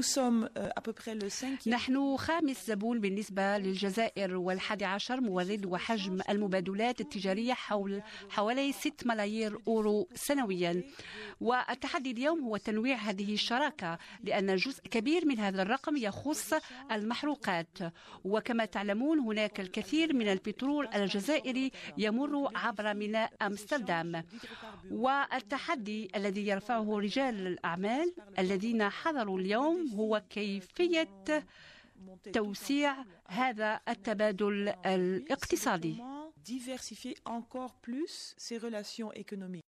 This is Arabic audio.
نحن خامس زبون بالنسبة للجزائر، وال11 مورد، وحجم المبادلات التجارية حوالي 6 ملايير أورو سنويا. والتحدي اليوم هو تنويع هذه الشراكة، لأن جزء كبير من هذا الرقم يخص المحروقات. وكما تعلمون هناك الكثير من البترول الجزائري يمر عبر ميناء أمستردام. والتحدي الذي يرفعه رجال الأعمال الذين حضروا اليوم هو كيفية توسيع هذا التبادل الاقتصادي.